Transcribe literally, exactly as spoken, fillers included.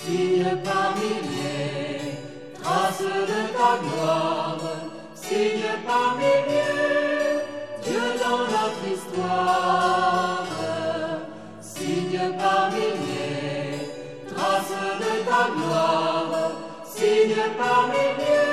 signe par milliers, trace de ta gloire, signe par milliers, Dieu dans notre histoire, signe par milliers, trace de ta gloire, signe par milliers.